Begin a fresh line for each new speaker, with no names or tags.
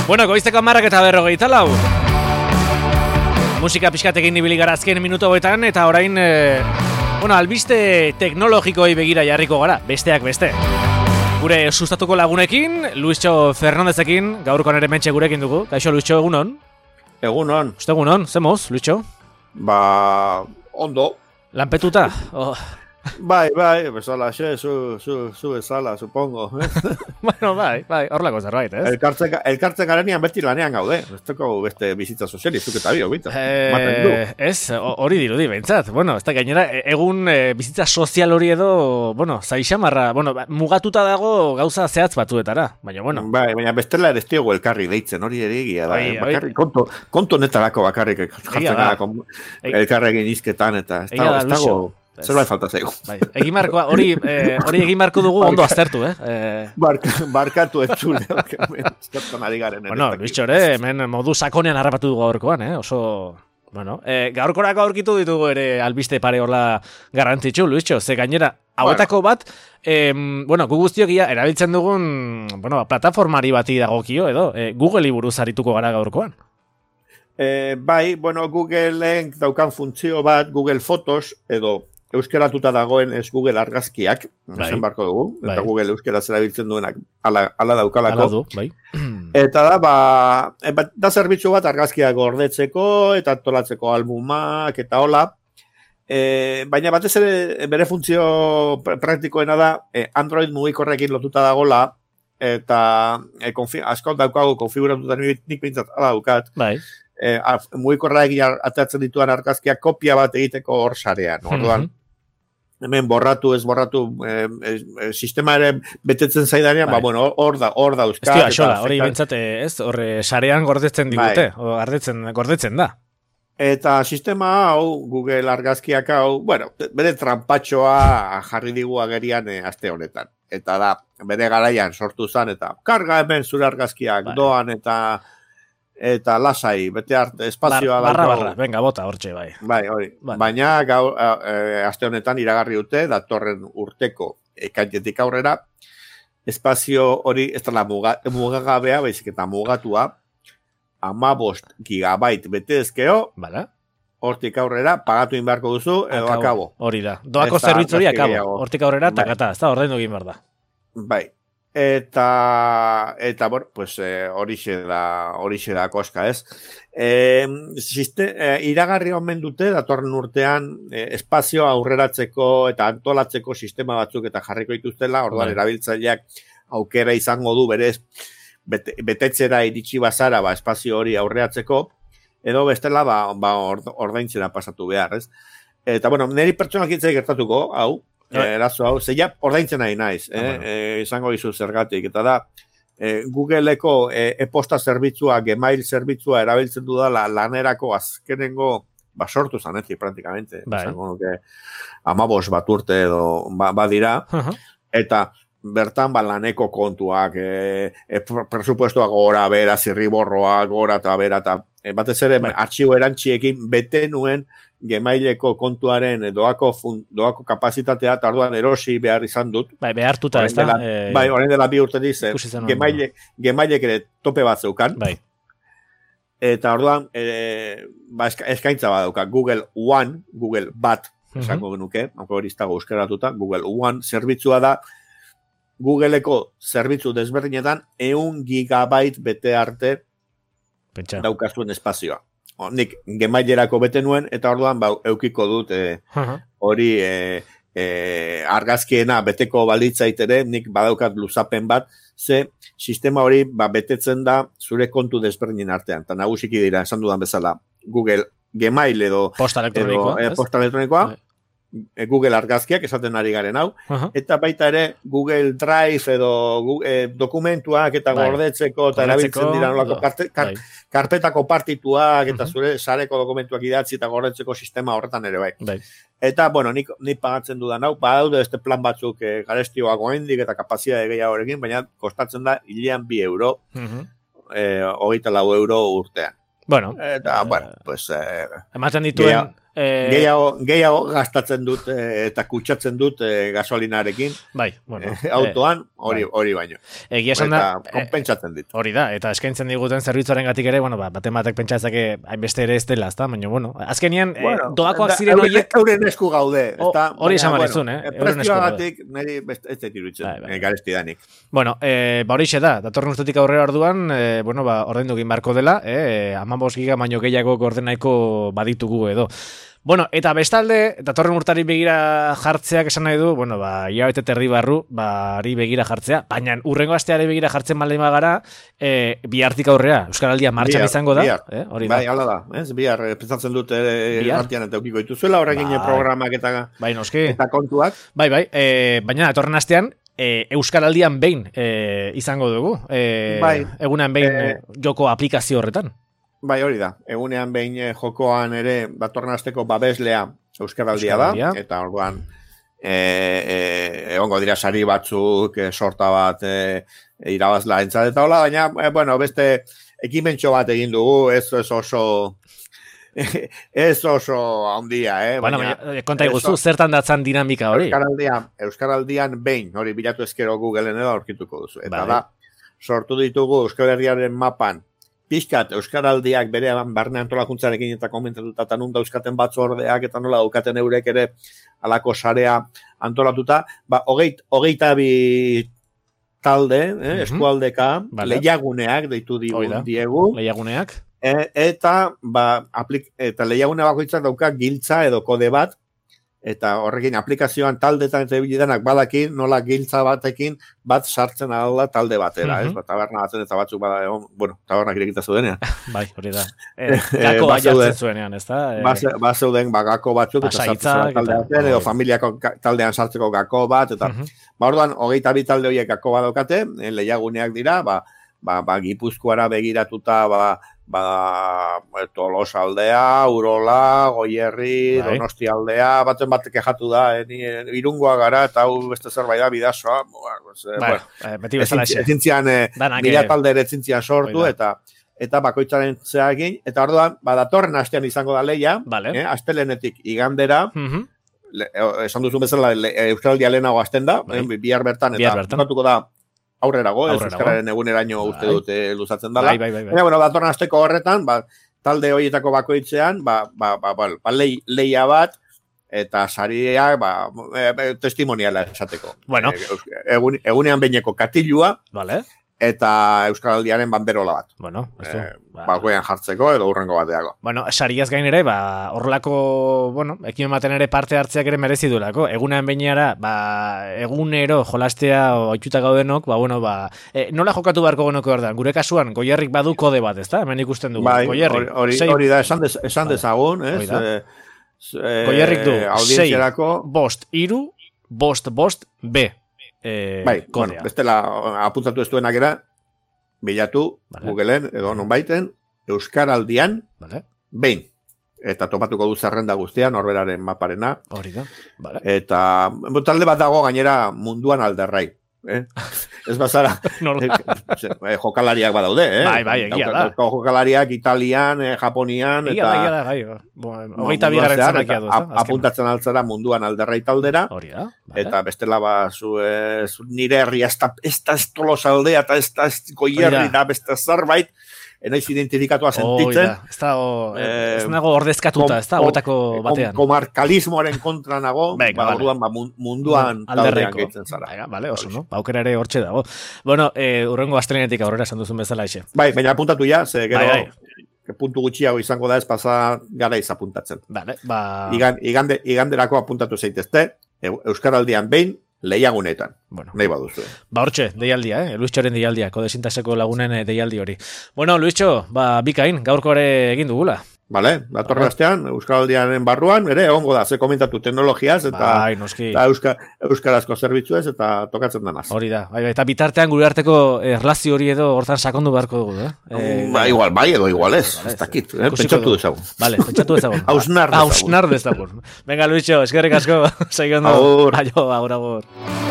Bueno, goizteko 10:40. Musika pixkatekin ibili gara azken minutu hauetan, eta orain, albiste teknologikoi begira jarriko gara, besteak beste. Gure sustatuko lagunekin, Luischo Fernandezekin, gaurkoan ere mentxe gurekin dugu. Kaixo, Luischo, egunon?
Egunon.
Uste egunon, zemoz, Luischo?
Ondo.
Lanpetuta? Oh.
Bai, bezala, zu bezala, supongo.
Bueno, bai, horrelako zerbait, ez?
Elkartzen garenean beti lanean gaude. Ez toko beste bizitza sozializuk eta bio, bita.
Ez, hori dirudi, behintzat. Bueno, ez da gainera, egun bizitza sozial hori edo, zaixamarra, mugatuta dago gauza zehatz batuetara, baina,
Bai, baina bestela ere ez diogu elkarri deitzen, hori ere egia da. Bakarrik, kontu netarako bakarrik jartzen gara elkarregin izketan, eta ez dago... Zerbait falta zaigu.
Hori egin marko dugu ondo aztertu,
Barkatu entzule. Zertan ari garen.
Bueno, Luisxore, hemen modu sakonean harrapatu dugu gaurkoan, oso... gaurkorako aurkitu ditugu ere albiste pare horla garrantzitsu, Luisxo, ze gainera, hauetako bat, gu guztiok erabiltzen dugun, plataformari bati dagokio, edo, Google-i buruz arituko gara gaurkoan.
Bai, Googleen daukan funtzio bat, Google Fotos, edo euskeratuta dagoen ez Google argazkiak, zen barko dugu, eta Google euskera zerabiltzen duenak ala daukalako. Eta da zerbitzu bat argazkiak gordetzeko, eta antolatzeko albumak, eta hola. Baina batez ere bere funtzio praktikoena da, Android mugikorrekin lotuta dagola, eta asko daukago konfiguratuta nik bintzat ala daukat. Mugikorrekin atatzen dituan argazkiak kopia bat egiteko hor sarean. Orduan, hemen borratu, sistema ere betetzen zaidanean, hor da euskat.
Estia, hori bintzate, horre sarean gordetzen digute, gordetzen da.
Eta sistema hau, Google argazkiak hau, bere trampatxoa jarri digu agerian aste honetan. Eta da, bere garaian sortu zen, eta karga hemen zure argazkiak doan, eta lasai, bete arte, espazioa
barra, venga, bota, hortxe, bai.
Bai, hori. Baina, aste honetan iragarri dute, datorren urteko ekainetik aurrera, espazio hori, ez da mugagabea, baizik eta mugatua, 15 gigabyte bete ezkeo, hortik aurrera, pagatu inbarko duzu, edo akabo.
Hori da, doako zerbitzu hori akabo, hortik aurrera, takata, ez da, ordaindu egin behar da.
Bai. Eta horixe da koska, ez? Iragarri omen dute, datorren urtean, espazio aurreratzeko eta antolatzeko sistema batzuk eta jarriko dituztela, orduan erabiltzaileak aukera izango du berez, betetzera iritsi bazara, espazio hori aurreatzeko, edo bestela, ordaintzera pasatu behar, ez? Eta, niri pertsonak hitzai gertatuko, hau, erazo hau, zeia ordaintzen nahi naiz, izango izu zergatik, eta da, Google-eko e-posta zerbitzua, Gmail zerbitzua erabiltzen dudala lanerako azkenengo, sortu zanetik praktikamente, izango nuke 15 bat urte edo badira, eta bertan laneko kontuak, presupuestoak gora, bera, zirriborroak gora eta bera, eta batez ere, artxibo erantxiekin bete nuen Gmaileko kontuaren doako kapazitatea, eta orduan erosi behar izan dut.
Behartuta, ez da?
Horren dela 2 urte dize, Gmailek ere tope bat zeukan. Eta orduan, eskaintza bat dauka, Google One, Google Bat, esango genuke, hori ez dago euskeratuta, Google One zerbitzua da, Googleeko zerbitzu desberdinetan 1 gigabyte bete arte daukazuen espazioa. Nik Gmailerako bete nuen, eta orduan eukiko dut hori argazkiena beteko balitzaitere, nik badaukat luzapen bat, ze sistema hori betetzen da zure kontu desberdinen artean. Eta nagusiki dira, esan dudan bezala, Google Gmail edo posta elektronikoa, Google argazkiak esaten ari garen hau, eta baita ere Google Drive edo dokumentuak eta gordetzeko eta erabiltzen dira nolako karpetako partituak eta zure sareko dokumentuak idatzi eta gordetzeko sistema horretan ere bai. Eta, nik pagatzen dudan hau, badaude beste plan batzuk garestioak goendik eta kapazitate gehiagorekin, baina kostatzen da hilean 2 euro, 24 euro urtean.
Bueno,
eta, pues...
ematen dituen
Gehiago gastatzen dut eta kutsatzen dut gasolinarekin.
Bai, bueno.
Autoan, hori baino.
Egia esan da...
Konpentsatzen dit.
Hori da, eta eskaintzen diguten zerbitzuaren gatik ere, bueno, baten batek pentsatzake hainbeste ere ez dela, ezta? Baina, bueno, azkenian, doakoak ziren horiek...
Euren esku gaude.
Hori esan barizun,
Prezioagatik, niri ez zait iruditzen, garesti danik.
Bueno, horixe da, datorren urtetik aurrera orduan, ordaindu egin barko dela, 15 giga baino gehiago ordenaiko baditugu edo. Bueno, eta bestalde, datorren urtari begira jartzeak esan nahi du, bueno, hilabete terdi barru, ari begira jartzea, baina urrengo asteari begira jartzen baldin bagara, bihartik aurrera, Euskaraldia martxan izango da. Hori da.
Bai, hala da, bihar, pentsatzen dut artean eta eukiko dituzela, horrekin programak eta kontuak.
Bai, baina datorren astean, Euskaraldian behin izango dugu, egunean behin joko aplikazio horretan.
Bai, hori da. Egunean behin jokoan ere datorren asteko babeslea Euskaraldia da, eta orduan egongo dira sari batzuk, sorta bat irabazla entzat eta hola, baina, bueno, beste ekimentxo bat egin dugu, ez oso handia,
Bueno, konta iguzu, zertan datzan dinamika hori?
Euskaraldian behin, hori bilatu ezkero Googleen edo aurkituko duzu. Eta da, sortu ditugu Euskal Herriaren mapan, pixkat Euskaraldiak bere barne antolakuntzarekin eta komentatuta eta nun dauzkaten batzordeak eta nola daukaten eurek ere alako sarea antolatuta, 22 talde, eskualdeka, lehiaguneak deitu diegu.
Lehiaguneak.
Eta lehiagune bakoitzak dauka giltza edo kode bat, eta horrekin aplikazioan taldetan eta bilidanak badakin, nola giltza batekin bat sartzen alda talde batera, taberna batzen eta batzuk bada bueno, tabernak irekita zudenean.
Bai, hori da. Gako bat jartzen zuenean, ez da?
Bazeuden gako batzuk, eta sartzen talde batean, edo familiako taldean sartzeko gako bat, eta orduan, 22 talde horiek gako bat daukate, lehiaguneak dira, Gipuzkoara begiratuta, Tolosa aldea, Urola, Goierri, Donosti aldea, baten bat kexatu da, Irungoa gara, eta hau beste zerbait da, Bidasoa,
beti bezala
ezintzian, mila talde ere ezintzian sortu, eta bakoitzaren zeagin, eta orduan, datorren astean izango da leia, astelenetik igandera, esan duzu bezala, Euskaraldia lehenago hasten da, bihar bertan, eta jokatuko da, aurrerago, Euskararen eguneraino uste dute luzatzen dela. Bueno, datorren asteko horretan, talde horietako bakoitzean, leia bat, eta sariak, testimoniala esateko.
Bueno.
Egunean behineko katilua, eta Euskaraldiaren banderola bat.
Bueno,
goean jartzeko edo urrengo bateako.
Bueno, sariaz gain ere, horrelako, ekimen baten ere parte hartzeak ere merezi duelako. Egunean behinara, egunero jolastea oituta gaudenok, nola jokatu beharko genoko ordan? Gure kasuan, Goierrik badu kode bat, ezta? Hemen ikusten dugu.
Bai, hori da, esan dezagun, ez?
Goierrik du, 6-5-3-5-B.
Bai, bestela apuntatu ez duenak era, bilatu, Googleen, edo non baiten, Euskaraldian, behin. Eta topatuko du zerrenda guztian, norberaren maparena.
Hori da,
eta talde bat dago gainera munduan alderrai. Ez bazara, jokalariak badaude,
Bai, egia da.
Jokalariak Italian, Japonian,
eta... Egia da, hogeita bigarren zanakia du.
Apuntatzen altzara munduan alderrai taldera.
Hori da.
Eta bestela nire herria, ez da Tolosa aldea, eta ez da Goierri da, beste zerbait, enaiz identifikatua sentitzen.
Ez nago ordezkatuta, ez da, hotako batean.
Komarkalismoaren kontra nago, orduan munduan taldean gehitzen zara.
Bale, oso, no? Aukera ere hortxe dago. Bueno, urrengo astelenetik aurrera esan duzun bezala eixe.
Bai, baina apuntatu ja, ze gero, puntu gutxiago izango da ez pasa gara izapuntatzen.
Bale,
iganderako apuntatu zeitezte, Euskaraldian behin, lehiagunetan, nahi baduzu.
Hortxe, deialdia, Luistxoren deialdia, kodesintaseko lagunen deialdi hori. Bueno, Luistxo, bikain, gaurko ere egin dugula.
Bale, datorren astean, Euskaraldiaren barruan, ere, ongo da, ze komentatu teknologiaz, eta euskarazko zerbitzuez, eta tokatzen denaz.
Hori da, eta bitartean gure arteko erlazio hori edo hortan sakondu beharko dugu,
Igual, edo igual ez, ez dakit, pentsatu dezagun.
Bale, pentsatu dezagun.
Hausnar dezagun.
Venga, Luistxo, eskerrik asko, segindo.
Agur.
Aio, agur.